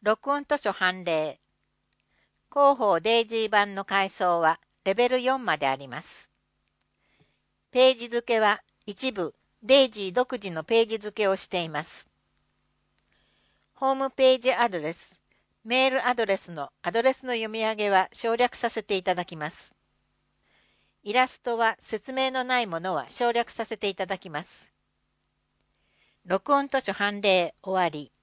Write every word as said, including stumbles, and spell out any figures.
録音図書判例。広報デイジー版の階層はレベルよんまであります。ページ付けは一部デイジー独自のページ付けをしています。ホームページアドレス、メールアドレスのアドレスの読み上げは省略させていただきます。イラストは説明のないものは省略させていただきます。録音図書判例終わり。